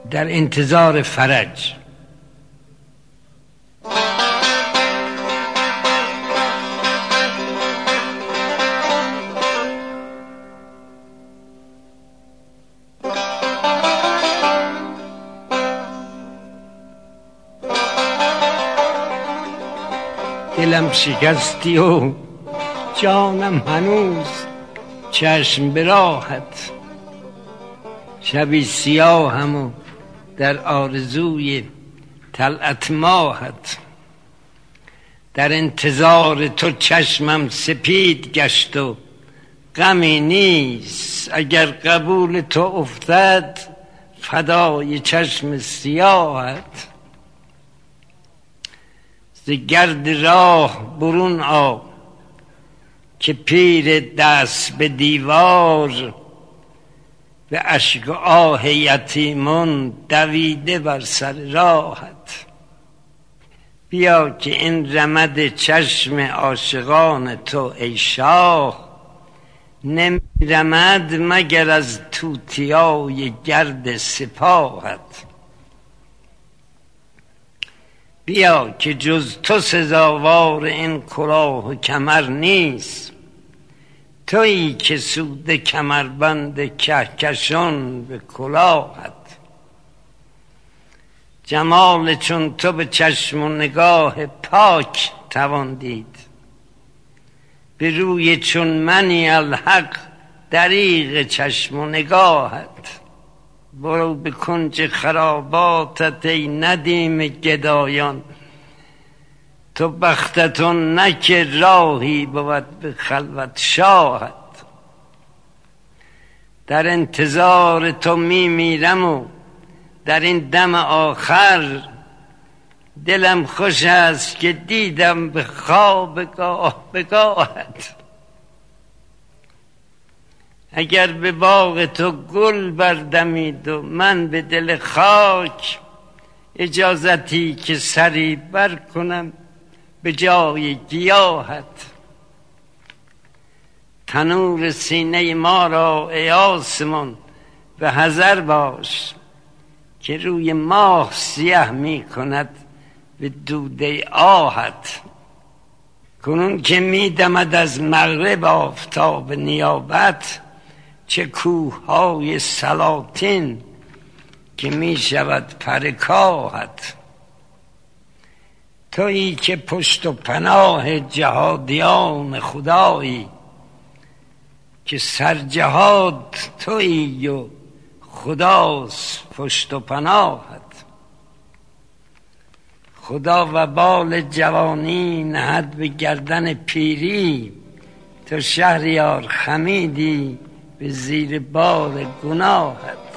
در انتظار فرج. دلم شکستی و جانم هنوز چشم به راهت، شبی سیاهم و در آرزوی طلعت ماهت. در انتظار تو چشمم سپید گشت و غمی نیست، اگر قبول تو افتد فدای چشم سیاهت. ز گرد راه برون آ که پیر دست به دیوار، به اشک و آه یتیمان دویده بر سر راهت. بیا که این رمد چشم عاشقان تو ای شاه، نمی رمد مگر از توتیای گرد سپاهت. بیا که جز تو سزاوار این کلاه و کمر نیست، تویی که سود کمربند کهکشان به کلاهت. جمال چون تو به چشم و نگاه پاک توان دید، به روی چون منی الحق دریغ چشم و نگاهت. برو به کنج خراباتت ای ندیم گدایان، تو بختتون نه که راهی بود به خلوت شاهت. در انتظار تو میمیرم و در این دم آخر، دلم خوش است که دیدم به خواب گاه به گاهت. اگر به باغ تو گل بردمید و من به دل خاک، اجازتی که سری بر کنم به جای گیاهت. تنور سینه ما را ای آسمان به حذر باش، که روی ماه سیه می کند به دوده آهت. کنون که می دمد از مغرب آفتاب نیابت، چه کوههای سلاطین که می شود پر کاهت. تویی که پشت و پناه جهادیان خدایی، که سرجهاد تویی و خداست پشت و پناهت. خدا وبال جوانی نهد به گردن پیری، تو شهریار خمیدی به زیر بار گناهت.